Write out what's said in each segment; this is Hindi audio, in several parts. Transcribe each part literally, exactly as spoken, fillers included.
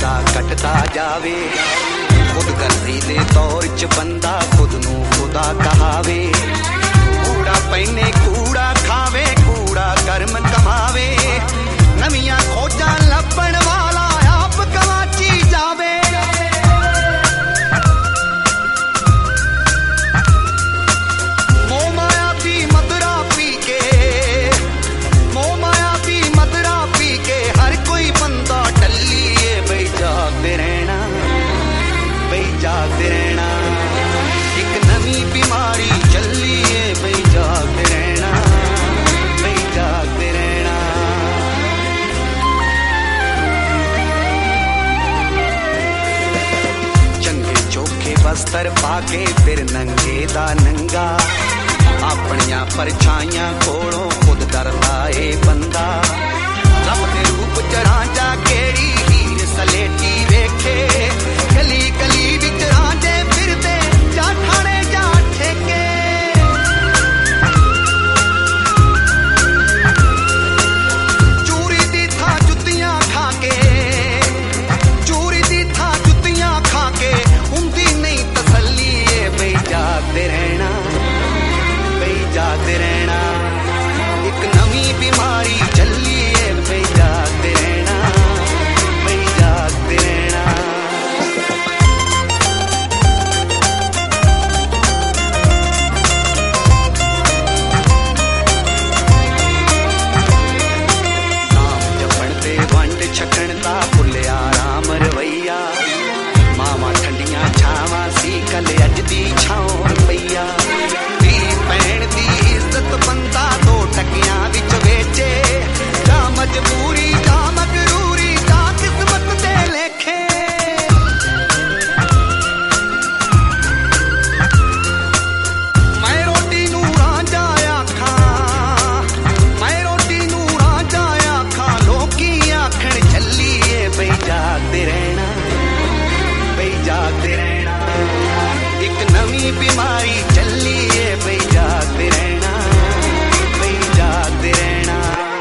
सदा कटता जावे। खुदगर्जी दे दौर च बंदा खुद नू खुदा कहावे। कूड़ा पहने कूड़ा खावे, कूड़ा कर्म कमावे। नवियां खोजां लभण वाला आप गवाची जावे। मोह माया दी मदरा पी के, मोह माया दी मदरा पी के हर कोई बंदा टल्लिए बई जागते रहना, बई जागते रहना। एक नवी बीमारी चलिए बई जागते रहना, बई जागते रहना। चंगे चोखे बस्तर पाके फिर नंगे दा नंगा। अपनियां परछाइयां कोलों खुद डर लाए बंदा। रब दे रूप च रांझा केड़ी हीर सलेटी वेखे। गली गली विच रांझे फिरदे जा ठाणे जा ठेके। चूरी दी था जुत्तियां खा के, चूरी दी था जुत्तियां खा के हुंदी नहीं तसल्ली ए बई जागते रहना, बई जागते रहना। एक नवी बीमारी चली ए बई जागते रहना, बई जागते रहना। नाम जपण ते वंड छकण दा भुलिया राम रवैया। मावां ठंडियां छावां सी कल अज दी छाओ रवैया। धी भैण दी इज्जत बंदा दो टकियां विच वेचे। जा मजबूरी जा मगरूरी जा किस्मत दे लेखे। मैं रोटी नू रांझा आखां, मैं रोटी नू रांझा आखां। लोकी आखण झल्लीए बई जागते रहना, बई जागते रहना। एक नवी बीमारी चलिए बई जागते रहना, बई जागते रहना।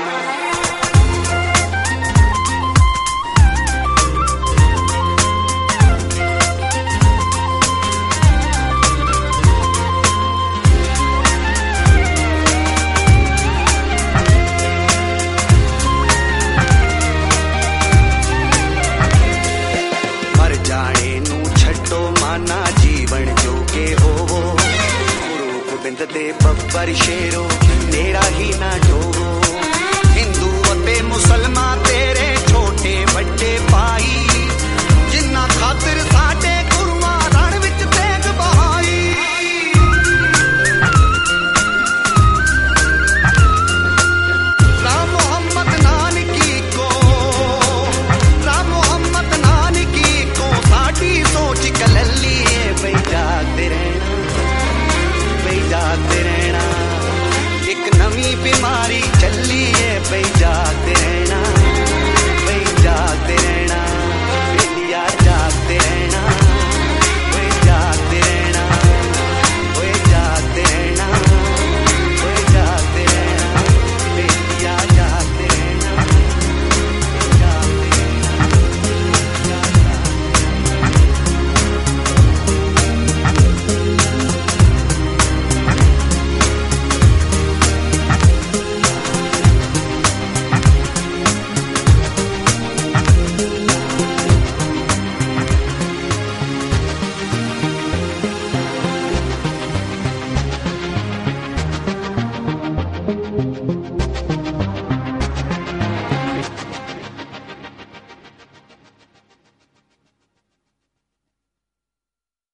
मर जाने नू छड्डो माना जीवन जोगे होवो। गुरु गोबिंद दे बब्बर शेरो तेरा ही ना डोवो।